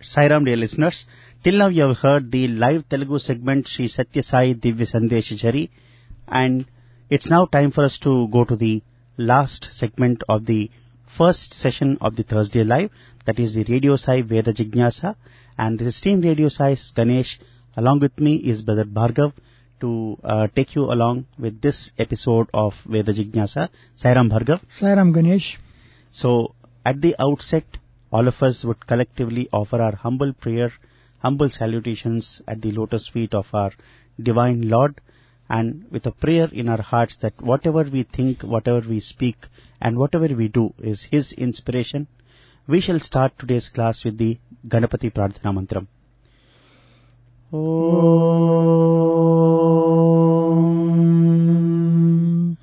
Sairam, dear listeners. Till now you have heard the live Telugu segment Sri Satya Sai Divya Sandesh Jari, and it's now time for us to go to the last segment of the first session of the Thursday Live, that is the Radio Sai Veda Jignasa, and this is Team Radio Sai's Ganesh. Along with me is Brother Bhargav to take you along with this episode of Veda Jignasa. Sairam Bhargav. Sairam Ganesh. So, at the outset, all of us would collectively offer our humble prayer, humble salutations at the lotus feet of our Divine Lord, and with a prayer in our hearts that whatever we think, whatever we speak, and whatever we do is His inspiration. We shall start today's class with the Ganapati Prarthana Mantram. Om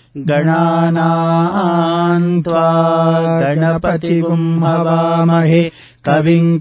Gananaan Tva Ganapatigum Havamahe Kavim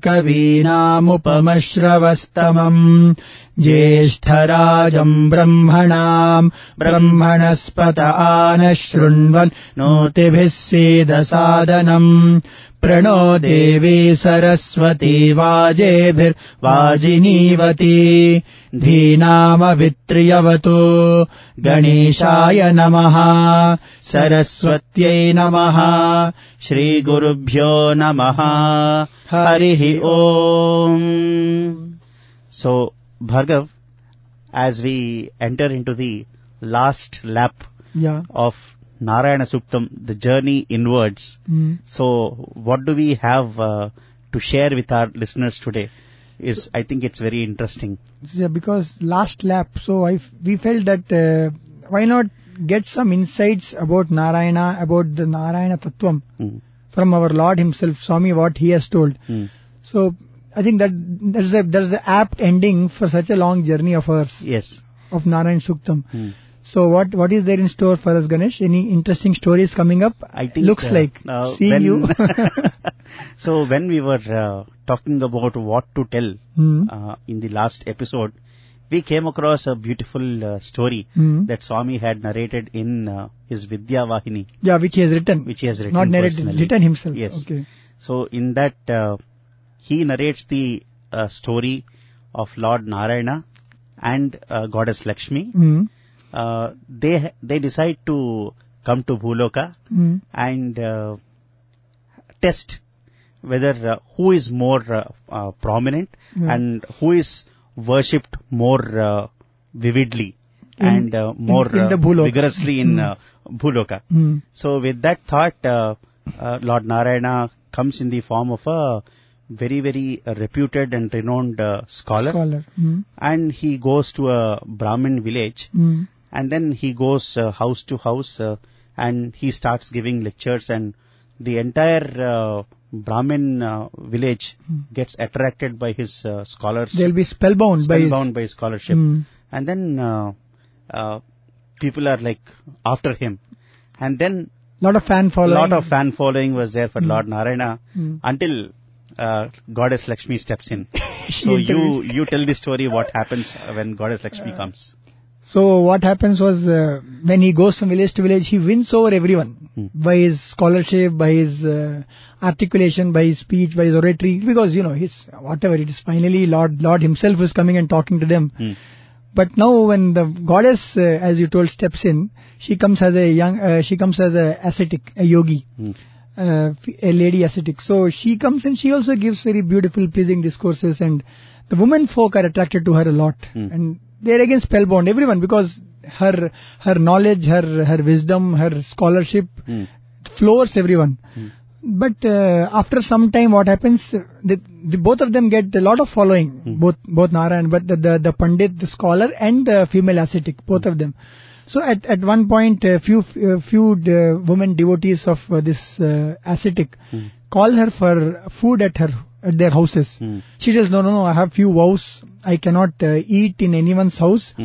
Kavinamupamashravastamam Jeshtarajam Brahmanam Brahmanaspata Anashrunvan Notibhis Sedasadanam Prano Devi Saraswati Vajebhir Vajinivati Dhinama Vitriyavatu Ganeshaya Namaha Saraswatyai Namaha Shri Gurubhyo Namaha Harihi Om. So, Bhargav, as we enter into the last lap of Narayana Suktam, the journey inwards. So, what do we have to share with our listeners today? I think it's very interesting. Yeah, because last lap, so we felt that why not get some insights about Narayana, about the Narayana Tattvam from our Lord himself, Swami, what he has told. So, I think that's the apt ending for such a long journey of ours. Yes. Of Narayana Suktam. So what is there in store for us, Ganesh? Any interesting stories coming up? I think looks like seeing you. So when we were talking about what to tell in the last episode, we came across a beautiful story that Swami had narrated in his Vidya Vahini. Yeah, which he has written. Not narrated, personally. written himself. Yes. Okay. So in that he narrates the story of Lord Narayana and Goddess Lakshmi. They decide to come to Bhuloka and test whether who is more prominent and who is worshipped more vividly and more vigorously in Bhuloka. So with that thought, Lord Narayana comes in the form of a very, very reputed and renowned scholar. And he goes to a Brahmin village. And then he goes house to house and he starts giving lectures, and the entire Brahmin village gets attracted by his scholars. They'll be spellbound by his scholarship. And then people are like after him. And then lot of fan following was there for Lord Narayana until Goddess Lakshmi steps in. So you tell the story, what happens when Goddess Lakshmi comes. So what happens was when he goes from village to village, he wins over everyone by his scholarship, by his articulation, by his speech, by his oratory, because his whatever it is, finally Lord himself is coming and talking to them. But now when the goddess, as you told, steps in, she comes as a ascetic, a yogi, a lady ascetic. So she comes and she also gives very beautiful, pleasing discourses, and the women folk are attracted to her a lot, and they're again spellbound, everyone, because her knowledge, her wisdom, her scholarship floors everyone. But after some time, what happens? Both of them get a lot of following, both Narayan, but the Pandit, the scholar, and the female ascetic, both of them. So at one point, few women devotees of this ascetic call her for food at their houses. She says, no, I have few vows. I cannot eat in anyone's house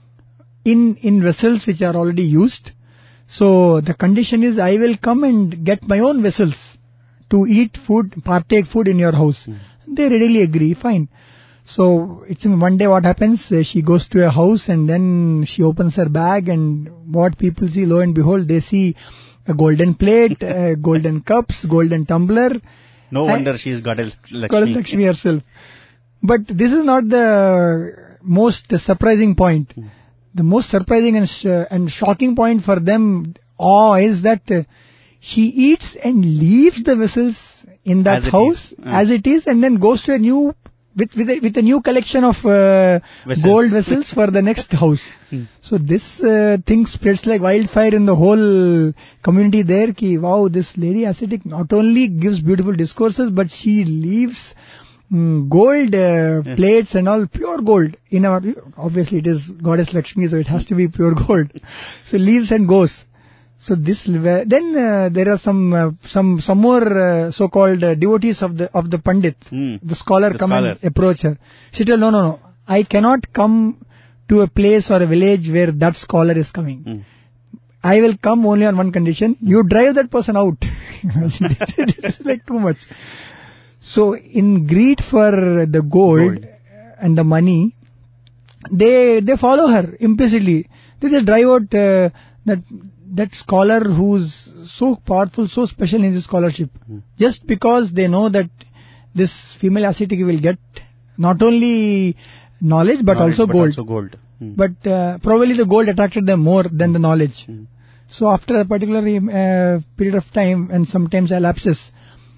in vessels which are already used. So the condition is I will come and get my own vessels to eat food, partake food in your house. They readily agree, fine. So it's one day what happens, she goes to a house and then she opens her bag, and what people see, lo and behold, they see a golden plate, golden cups, golden tumbler, No wonder she is Goddess Goddess Lakshmi. Lakshmi herself. But this is not the most surprising point. The most surprising and shocking point for them all is that she eats and leaves the vessels in that house as it is, and then goes to a new with a new collection of gold vessels for the next house. So this thing spreads like wildfire in the whole community there. Ki wow, this lady ascetic not only gives beautiful discourses, but she leaves gold plates and all, pure gold. Obviously it is Goddess Lakshmi, so it has to be pure gold. So leaves and goes. So this then there are some more so-called devotees of the Pandit, the scholar and approach her. She told, no, I cannot come to a place or a village where that scholar is coming. I will come only on one condition: you drive that person out. This is like too much. So in greed for the gold and the money, they follow her implicitly. They just drive out that scholar who's so powerful, so special in his scholarship, just because they know that this female ascetic will get not only knowledge but also gold. But probably the gold attracted them more than the knowledge. So after a particular period of time, and sometimes elapses,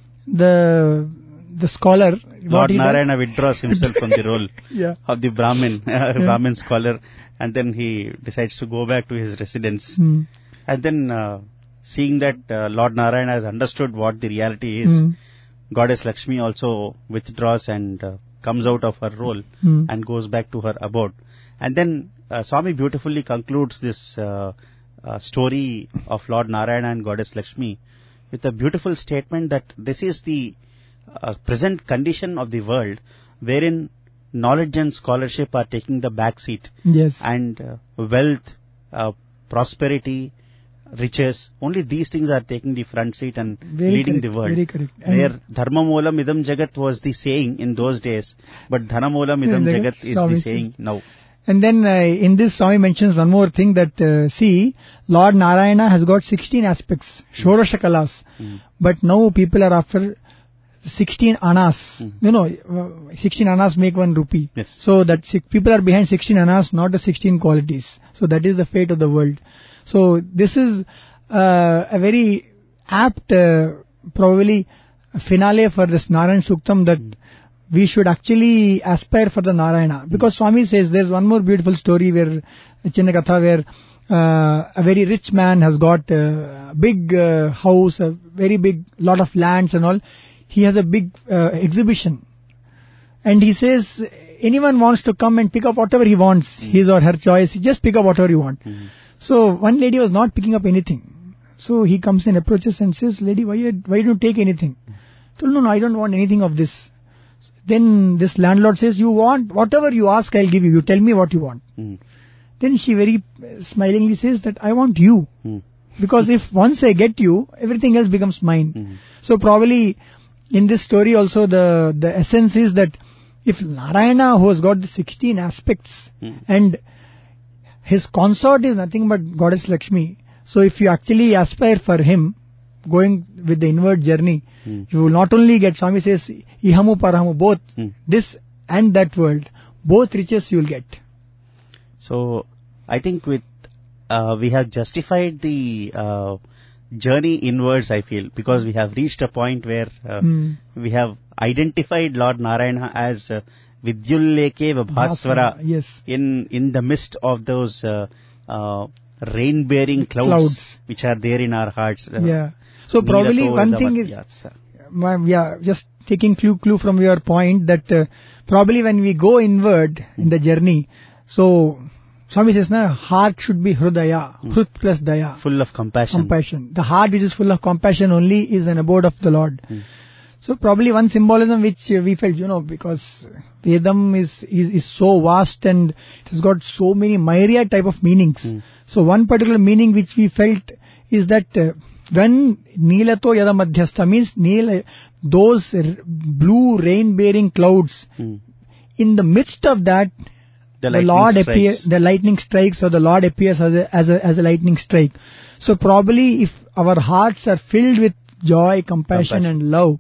the scholar, Lord Narayana withdraws himself from the role of the Brahmin scholar, and then he decides to go back to his residence. And then seeing that Lord Narayana has understood what the reality is, Goddess Lakshmi also withdraws and comes out of her role and goes back to her abode. And then Swami beautifully concludes this story of Lord Narayana and Goddess Lakshmi with a beautiful statement that this is the present condition of the world, wherein knowledge and scholarship are taking the back seat. Yes. And wealth, prosperity, riches, only these things are taking the front seat and leading the world. Very correct. Where dharma moolam idam jagat was the saying in those days, but dhana moolam idam jagat is the saying now. And then in this Swami mentions one more thing that see, Lord Narayana has got 16 aspects, Shorasha Kalas, but now people are after 16 annas. 16 annas make 1 rupee. Yes. So that people are behind 16 annas, not the 16 qualities. So that is the fate of the world. So this is a very apt, probably finale for this Narayana Suktam, that we should actually aspire for the Narayana. Because Swami says there's one more beautiful story where Chinnakatha, where a very rich man has got a big house, a very big lot of lands and all. He has a big exhibition. And he says, anyone wants to come and pick up whatever he wants, his or her choice, just pick up whatever you want. So one lady was not picking up anything. So he comes and approaches and says, lady, why don't you take anything? I told, no, I don't want anything of this. Then this landlord says, you want, whatever you ask, I'll give you. You tell me what you want. Then she very smilingly says that I want you. Because if once I get you, everything else becomes mine. So probably in this story also the essence is that if Narayana, who has got the 16 aspects, and his consort is nothing but Goddess Lakshmi, so if you actually aspire for him, going with the inward journey, you will not only get, Swami says, ihamu parahamu, both this and that world, both riches you will get. So I think with we have justified the journey inwards, I feel, because we have reached a point where we have identified Lord Narayana as Vidyulleke Vabhaswara, yes, in the midst of those rain-bearing clouds which are there in our hearts. So probably one thing is, just taking clue from your point, that probably when we go inward in the journey, so Swami says, heart should be Hrudaya, Hrud plus Daya. Full of compassion. The heart which is full of compassion only is an abode of the Lord. So probably one symbolism which we felt, because Vedam is so vast and it has got so many myriad type of meanings. So one particular meaning which we felt is that when Neelato Yada Madhyastha means those blue rain-bearing clouds, in the midst of that, the Lord appears, the lightning strikes, or the Lord appears as a lightning strike. So probably if our hearts are filled with joy, compassion and love,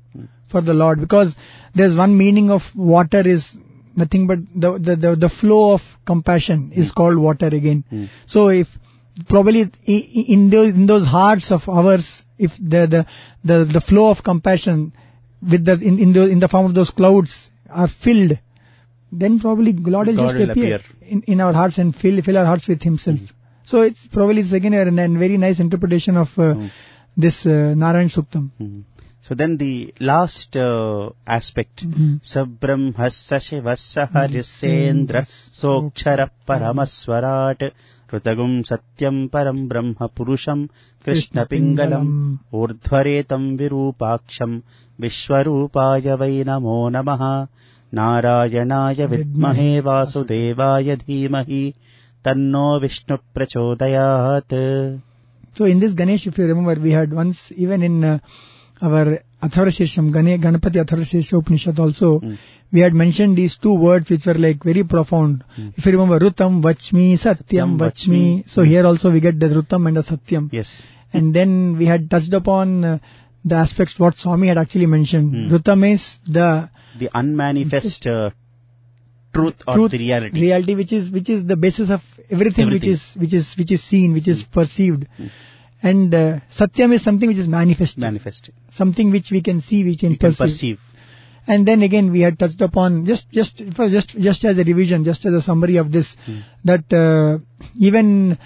for the Lord, because there's one meaning of water is nothing but the flow of compassion is called water again. So if probably in those hearts of ours, if the flow of compassion with in the form of those clouds are filled, then probably Lord will just appear in our hearts and fill our hearts with Himself. So it's again a very nice interpretation of this Narayan Suktam. So then the last aspect, Sabrahmassa Shivassa Harisendra Sokshara Paramaswarat Rutagum Satyam Param Brahma Purusham Krishna Pingalam Urdhvaretam Virupaksham Vishwarupaya Vai Namo Namaha Narayanaya Vidmahe Vasudevaya Dhimahi Tanno Vishnu Prachodayat. So in this Ganesh, if you remember, we had once, even in our Atharvashesham, Ganapati Atharvashesha Upanishad also, we had mentioned these two words which were like very profound. If you remember, Rutam Vachmi, Satyam Vachmi. So here also we get the Rutam and the Satyam. Yes. And then we had touched upon the aspects what Swami had actually mentioned. Rutam is the unmanifest truth or the reality. Reality which is the basis of everything. which is seen, which is perceived. And Satyam is something which is manifested. Something which we can see, we can perceive. And then again we had touched upon just as a revision, just as a summary of this, that even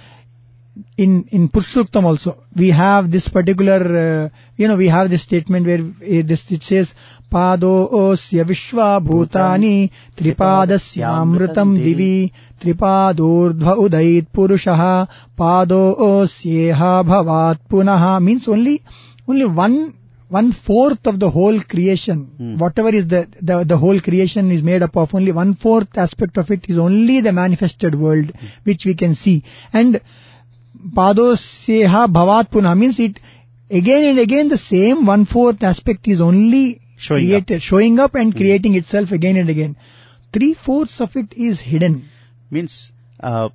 in Purushoktam also we have this particular we have this statement where it says Pado osya vishwa bhutani tripadasya divi tripadurdhva udait purushaha pado osyeha bhavat punaha, means only one fourth of the whole creation, whatever is the whole creation is made up of, only 1/4 aspect of it is only the manifested world which we can see. And Padosyeha bhavat punah means it again and again the same 1/4 aspect is only showing up and creating itself again and again. 3/4 of it is hidden. Means how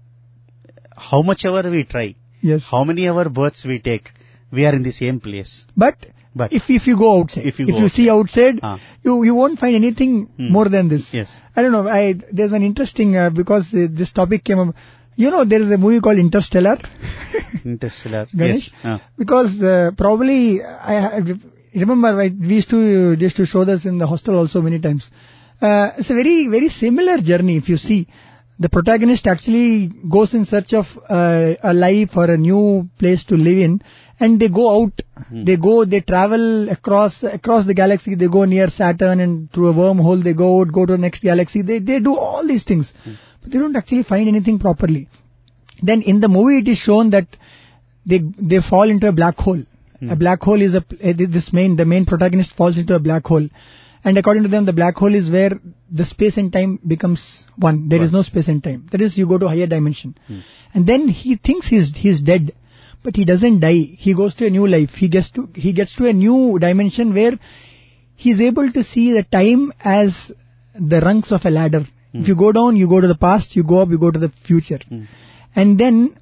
much ever we try, how many ever births we take, we are in the same place. But if you go outside, if you see outside, you won't find anything more than this. Yes. I don't know. There's one interesting because this topic came up. There is a movie called Interstellar. Interstellar. Ganesh? Yes. Because probably I remember we used to show this in the hostel also many times. It's a very very similar journey. If you see, the protagonist actually goes in search of a life or a new place to live in, and they go out. They travel across the galaxy. They go near Saturn, and through a wormhole they go to the next galaxy. They do all these things. But they don't actually find anything properly. Then in the movie it is shown that they fall into a black hole. A black hole is the main protagonist falls into a black hole. And according to them, the black hole is where the space and time becomes one. There is no space and time. That is, you go to a higher dimension. And then he thinks he's dead. But he doesn't die. He goes to a new life. He gets to a new dimension where he's able to see the time as the rungs of a ladder. If you go down, you go to the past. You go up, you go to the future. And then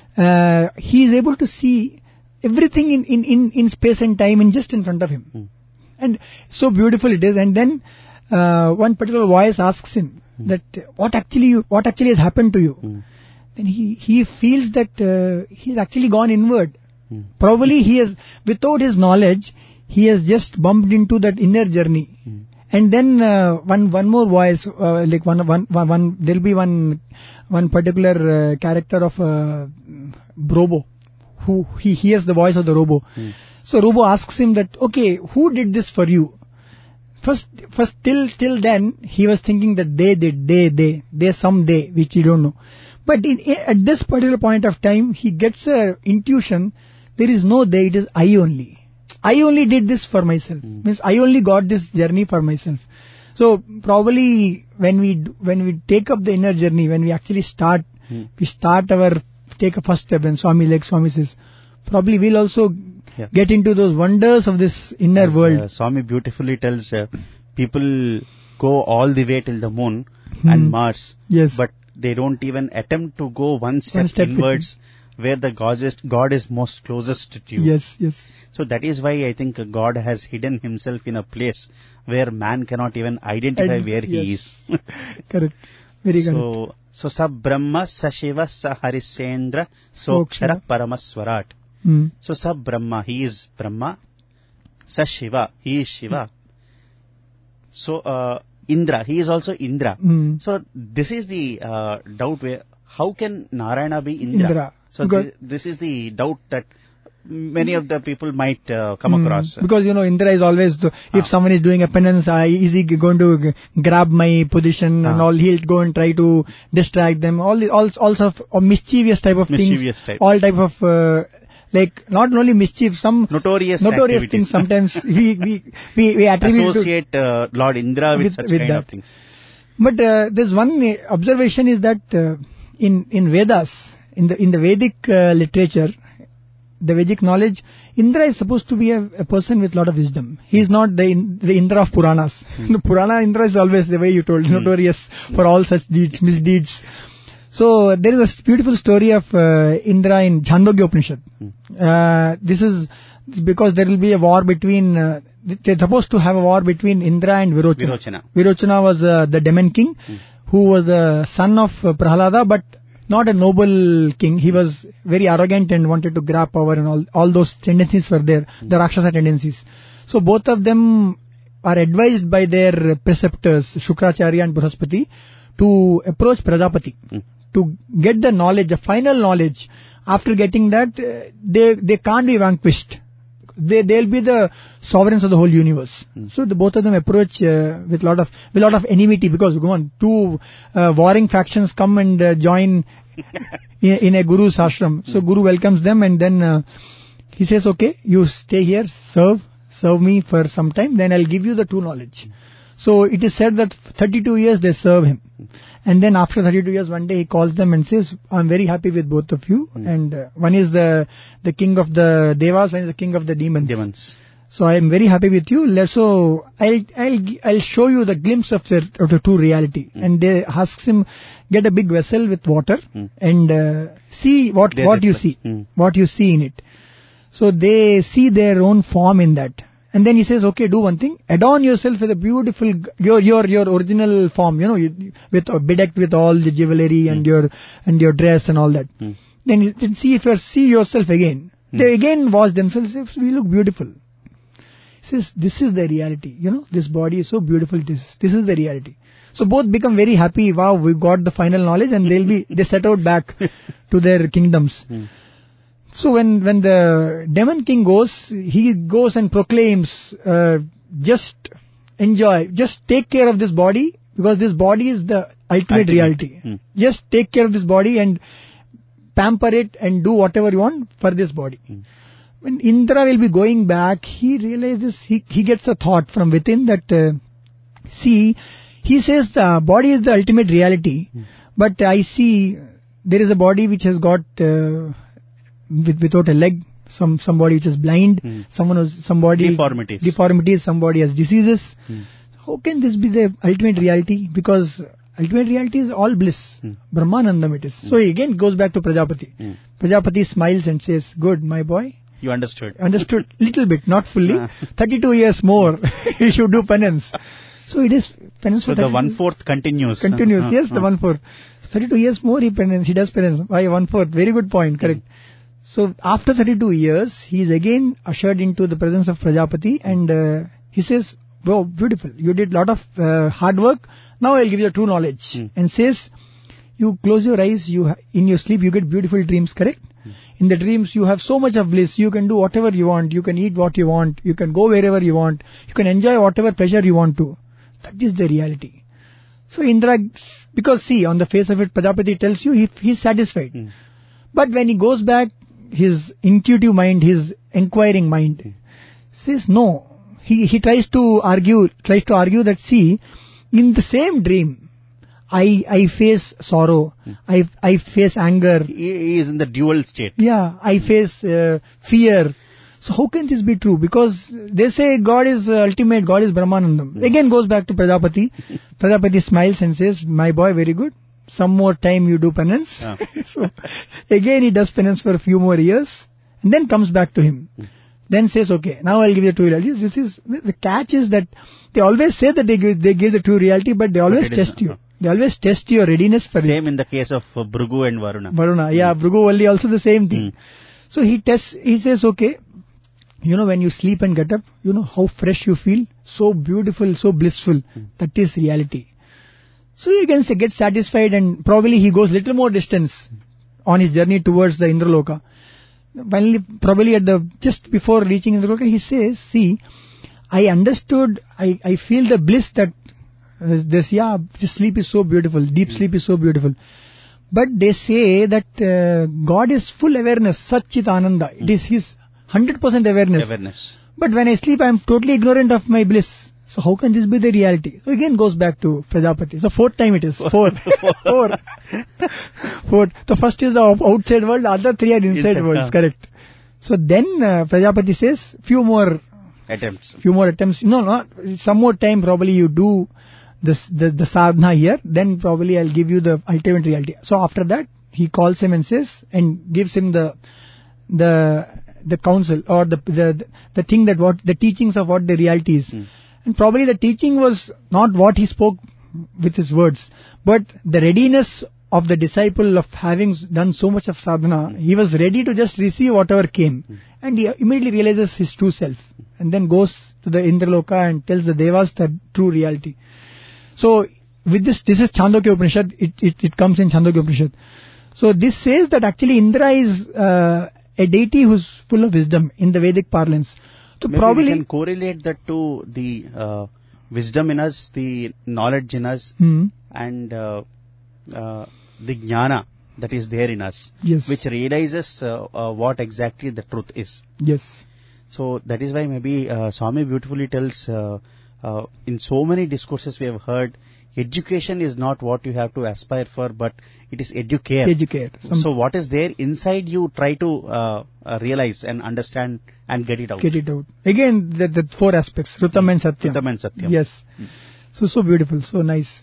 he is able to see everything in space and time just in front of him. And so beautiful it is. And then one particular voice asks him that what actually has happened to you. Then he feels that he's actually gone inward. Probably he has, without his knowledge, he has just bumped into that inner journey. And then one more voice, like one there'll be one particular character of Robo, who he hears the voice of the Robo. So Robo asks him that, okay, who did this for you? First till then he was thinking that they someday, which he don't know. But at this particular point of time, he gets a intuition. There is no they, it is I only. I only did this for myself. Means I only got this journey for myself. So probably when we take up the inner journey, when we actually start, take a first step, and like Swami says, probably we'll also get into those wonders of this inner world. Swami beautifully tells people go all the way till the moon and Mars, but they don't even attempt to go one step inwards where the God is most closest to you. Yes, yes. So that is why I think God has hidden himself in a place where man cannot even identify where he is. Correct. Very correct. So sa Brahma, sa Shiva, sa Harisendra, so Kshara Paramaswarat. So sa Brahma, he is Brahma. Sa Shiva, he is Shiva. So Indra, he is also Indra. So this is the doubt where, how can Narayana be Indra? So this is the doubt that many of the people might come across. Because, Indra is always, if someone is doing a penance, is he going to grab my position and all, he'll go and try to distract them, all sort of mischievous type of things, all type of, not only mischief, some notorious things sometimes we attribute associate Lord Indra with such kind of things. But there's one observation is that in Vedas, in the Vedic literature, the Vedic knowledge, Indra is supposed to be a person with a lot of wisdom. He is not the Indra of Puranas. Purana Indra is always the way you told, notorious for all such misdeeds. So there is a beautiful story of Indra in Chandogya Upanishad. This is because there will be a war between, they're supposed to have a war between Indra and Virochana. Virochana was the demon king who was the son of Prahlada, but not a noble king. He was very arrogant and wanted to grab power, and all those tendencies were there, the Rakshasa tendencies. So both of them are advised by their preceptors, Shukracharya and Brihaspati, to approach Prajapati, to get the knowledge, the final knowledge. After getting that, they can't be vanquished. They'll be the sovereigns of the whole universe. So both of them approach with lot of enmity, because two warring factions come and join in a guru's ashram. So Guru welcomes them, and then he says, okay, you stay here, serve me for some time, then I'll give you the true knowledge. So it is said that 32 years they serve him. And then after 32 years, one day he calls them and says, I'm very happy with both of you. And one is the king of the Devas, one is the king of the demons. So I am very happy with you. So I'll show you the glimpse of the true reality. And they asks him, get a big vessel with water and see what you see, what you see in it. So they see their own form in that. And then he says, okay, do one thing, adorn yourself with a beautiful, your original form, bedecked with all the jewelry and your dress and all that. Then see if you see yourself again. They again wash themselves, we look beautiful. He says, this is the reality, this body is so beautiful, this is the reality. So both become very happy, wow, we got the final knowledge, and they set out back to their kingdoms. So when the demon king goes, he goes and proclaims, just enjoy, just take care of this body, because this body is the ultimate reality. Just take care of this body and pamper it and do whatever you want for this body. When Indra will be going back, he realizes, he gets a thought from within that, he says the body is the ultimate reality, but I see there is a body which has got, without a leg, somebody which is blind, somebody deformities, somebody has diseases. How can this be the ultimate reality? Because ultimate reality is all bliss. Brahmanandam it is. So he again goes back to Prajapati. Prajapati smiles and says, good, my boy. You understood. Understood little bit, not fully. 32 years more, you should do penance. So it is penance. So the 1/4 continues. Yes, the 1/4. 32 years more he does penance. Why 1/4? Very good point, correct. So after 32 years, he is again ushered into the presence of Prajapati, and he says, wow, beautiful, you did lot of hard work, now I'll give you the true knowledge. And says, you close your eyes, in your sleep you get beautiful dreams, correct? In the dreams you have so much of bliss, you can do whatever you want, you can eat what you want, you can go wherever you want, you can enjoy whatever pleasure you want to. That is the reality. So Indra, because see, on the face of it, Prajapati tells you he's satisfied. But when he goes back, his intuitive mind, his inquiring mind says no. He tries to argue that, see, in the same dream, I face sorrow, I face anger. He is in the dual state. Yeah, I face fear. So how can this be true? Because they say God is ultimate, God is Brahmanandam. Again goes back to Prajapati. Prajapati smiles and says, my boy, very good. some more time you do penance. So again he does penance for a few more years and then comes back to him. Then says, okay, now I'll give you the true reality. This is the catch is that they always say that they give the true reality, but they always test you. They always test your readiness for it. Same in the case of Bhrigu and Varuna. Varuna, yeah, Bhrigu only also the same thing. So he tests, he says, okay, when you sleep and get up, how fresh you feel, so beautiful, so blissful. That is reality. So you can say, get satisfied, and probably he goes little more distance on his journey towards the Indraloka. Finally, probably just before reaching Indraloka, he says, see, I understood, I feel the bliss that this sleep is so beautiful, deep sleep is so beautiful. But they say that God is full awareness, Satchit Ananda. It is His 100% awareness. But when I sleep, I am totally ignorant of my bliss. So how can this be the reality? So again goes back to Prajapati. So fourth time it is. Four. The first is the outside world, the other three are inside worlds, correct. So then Prajapati says, few more attempts. No, some more time probably you do the sadhana here, then probably I'll give you the ultimate reality. So after that, he calls him and says, and gives him the counsel or the thing that what the teachings of what the reality is. And probably the teaching was not what he spoke with his words, but the readiness of the disciple of having done so much of sadhana. He was ready to just receive whatever came, and he immediately realizes his true self, and then goes to the Indraloka and tells the Devas the true reality. So with this is Chandogya Upanishad. It comes in Chandogya Upanishad. So this says that actually Indra is a deity who's full of wisdom in the Vedic parlance. So maybe probably we can correlate that to the wisdom in us, the knowledge in us, and the jnana that is there in us, which realizes what exactly the truth is. Yes. So that is why maybe Swami beautifully tells in so many discourses we have heard, education is not what you have to aspire for, but it is educare. So what is there inside you, try to realize and understand and get it out. Again, the four aspects, Rutam and Satyam. Yes. So beautiful, so nice.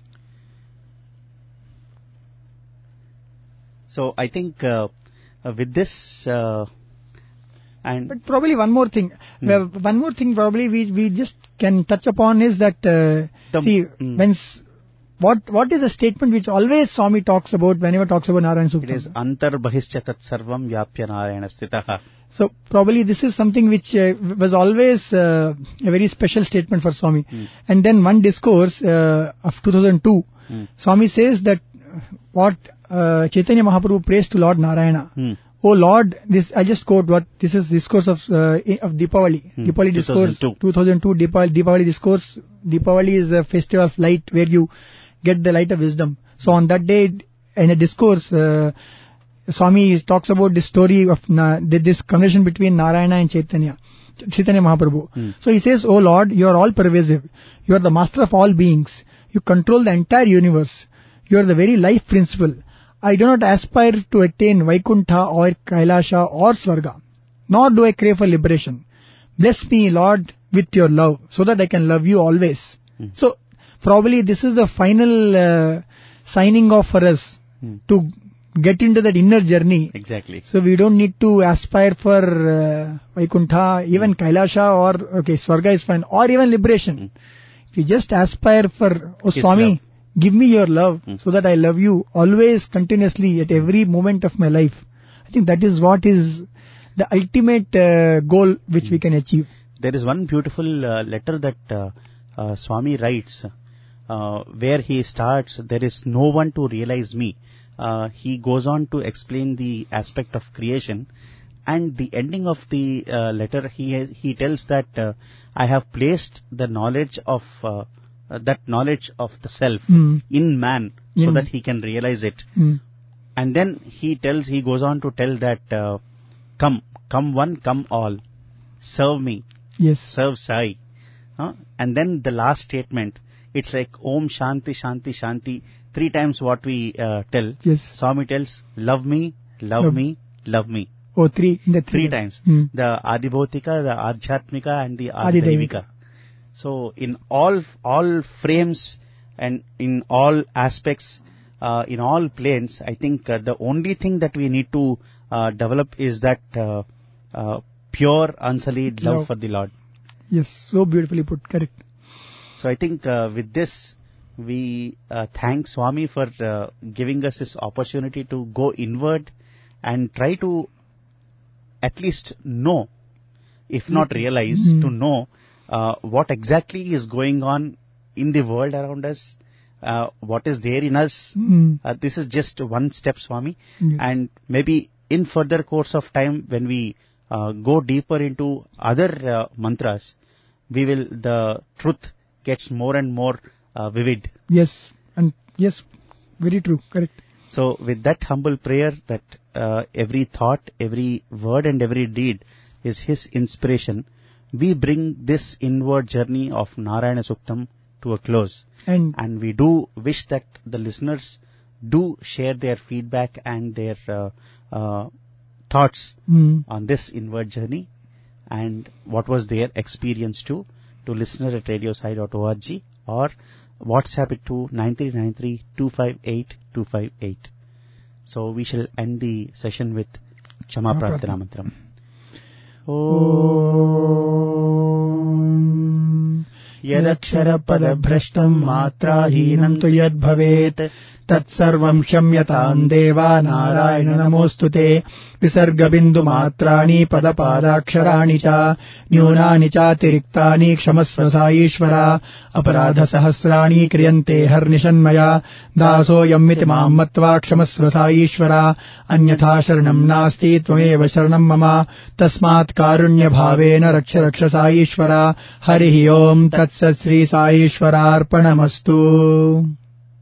So I think with this... but probably one more thing. Probably we just can touch upon is that what is a statement which always Swami talks about whenever talks about Narayana Sukta? It is Antar Bahishcha Tat Sarvam Vyapya Narayana Stitaha. So probably this is something which was always a very special statement for Swami. And then one discourse of 2002, Swami says that what Chaitanya Mahaprabhu prays to Lord Narayana. Oh Lord, I just quote what this is discourse of Deepavali. Deepavali discourse 2002 Deepavali discourse. Deepavali is a festival of light where you get the light of wisdom. So on that day, in a discourse, Swami talks about this story of this conversation between Narayana and Chaitanya Mahaprabhu. So he says, oh Lord, you are all pervasive. You are the master of all beings. You control the entire universe. You are the very life principle. I do not aspire to attain Vaikuntha or Kailasha or Swarga, nor do I crave for liberation. Bless me, Lord, with your love, so that I can love you always. So, probably this is the final signing off for us to get into that inner journey. Exactly. So, we don't need to aspire for Vaikuntha, even Kailasha or, Swarga is fine, or even liberation. If you just aspire for, Swami, love. Give me your love so that I love you always, continuously, at every moment of my life. I think that is what is the ultimate goal which we can achieve. There is one beautiful letter that Swami writes where he starts, there is no one to realize me. He goes on to explain the aspect of creation, and the ending of the letter he tells that I have placed the knowledge of that knowledge of the self in man so that he can realize it. And then he goes on to tell that come one, come all, serve me, serve Sai. And then the last statement, it's like Om Shanti Shanti Shanti, 3 times what we tell. Swami tells, love me, love me, love me. Oh, 3 in the 3 times. The Adibhautika, the Adhyatmika and the Adidaivika. So in all frames and in all aspects, in all planes, I think the only thing that we need to develop is that pure, unsullied love for the Lord. Yes, so beautifully put, correct. So I think with this, we thank Swami for giving us this opportunity to go inward and try to at least know, if not realize, to know what exactly is going on in the world around us, what is there in us. This is just one step, Swami. Yes. And maybe in further course of time, when we go deeper into other mantras, the truth gets more and more vivid. Yes, and yes, very true, correct. So with that humble prayer that every thought, every word and every deed is His inspiration, we bring this inward journey of Narayana Suktam to a close. And we do wish that the listeners do share their feedback and their thoughts on this inward journey and what was their experience to listener@radiosai.org or WhatsApp it to 9393-258-258. So we shall end the session with Kshama Prarthana Mantram. Om Yadaksharapadabhrashtam matrahinam tu yad bhavet tatsarvam shamyatam deva narayana namostute visarga bindu matrani padapadaksharaणि cha nyunani cha tiriktani kshamasva saishvara aparadha sahasrani kriyante harnishanmaya daso yammiti mam matva kshamasva saishvara anyatha sharanam nasti tvameva sharanam mama tasmat karunya bhavena raksha raksha saishvara harihi om tatsat Sri Saishwararpanamastu.